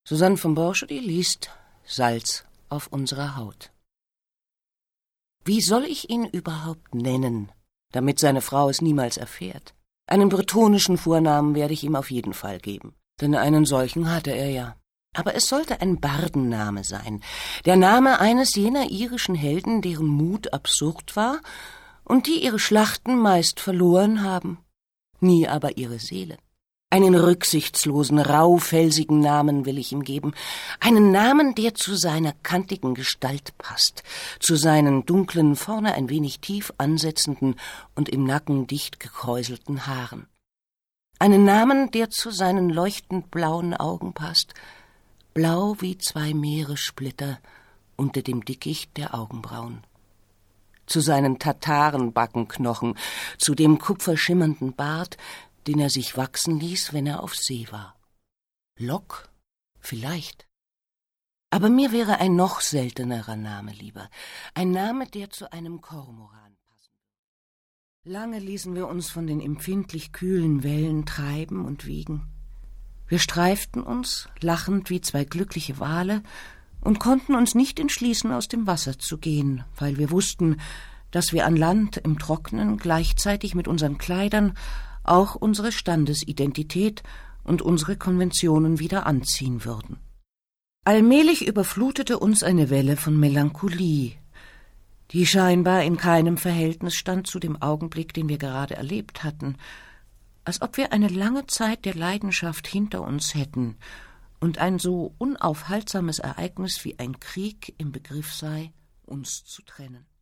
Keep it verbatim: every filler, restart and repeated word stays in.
Suzanne von Borchedy liest Salz auf unserer Haut. Wie soll ich ihn überhaupt nennen, damit seine Frau es niemals erfährt? Einen bretonischen Vornamen werde ich ihm auf jeden Fall geben, denn einen solchen hatte er ja. Aber es sollte ein Bardenname sein, der Name eines jener irischen Helden, deren Mut absurd war und die ihre Schlachten meist verloren haben, nie aber ihre Seele. Einen rücksichtslosen, raufelsigen Namen will ich ihm geben, einen Namen, der zu seiner kantigen Gestalt passt, zu seinen dunklen, vorne ein wenig tief ansetzenden und im Nacken dicht gekräuselten Haaren. Einen Namen, der zu seinen leuchtend blauen Augen passt, blau wie zwei Meeressplitter unter dem Dickicht der Augenbrauen. Zu seinen Tatarenbackenknochen, zu dem kupferschimmernden Bart, den er sich wachsen ließ, wenn er auf See war. Lock? Vielleicht. Aber mir wäre ein noch seltenerer Name lieber, ein Name, der zu einem Kormoran passen würde. Lange ließen wir uns von den empfindlich kühlen Wellen treiben und wiegen. Wir streiften uns, lachend wie zwei glückliche Wale, und konnten uns nicht entschließen, aus dem Wasser zu gehen, weil wir wussten, dass wir an Land im Trocknen gleichzeitig mit unseren Kleidern auch unsere Standesidentität und unsere Konventionen wieder anziehen würden. Allmählich überflutete uns eine Welle von Melancholie, die scheinbar in keinem Verhältnis stand zu dem Augenblick, den wir gerade erlebt hatten, als ob wir eine lange Zeit der Leidenschaft hinter uns hätten und ein so unaufhaltsames Ereignis wie ein Krieg im Begriff sei, uns zu trennen.